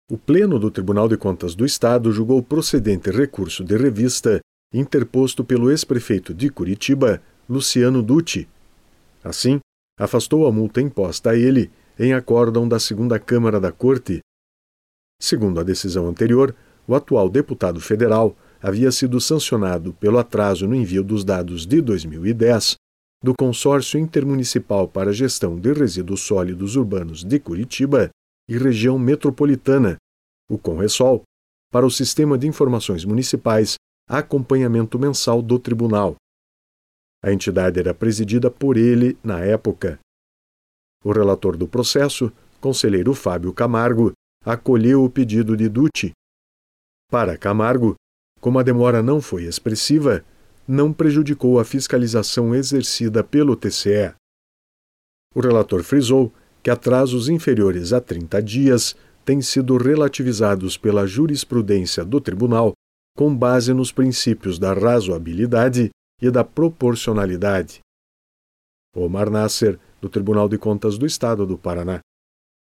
O Pleno do Tribunal de Contas do Estado julgou procedente recurso de revista interposto pelo ex-prefeito de Curitiba, Luciano Dutti. Assim, afastou a multa imposta a ele em acórdão da segunda Câmara da Corte. Segundo a decisão anterior, o atual deputado federal havia sido sancionado pelo atraso no envio dos dados de 2010 do Consórcio Intermunicipal para a Gestão de Resíduos Sólidos Urbanos de Curitiba e Região Metropolitana, o Conresol, para o Sistema de Informações Municipais Acompanhamento Mensal do Tribunal. A entidade era presidida por ele na época. O relator do processo, conselheiro Fábio Camargo, acolheu o pedido de Dutti. Para Camargo, como a demora não foi expressiva, não prejudicou a fiscalização exercida pelo TCE. O relator frisou que atrasos inferiores a 30 dias têm sido relativizados pela jurisprudência do tribunal com base nos princípios da razoabilidade e da proporcionalidade. Omar Nasser, do Tribunal de Contas do Estado do Paraná.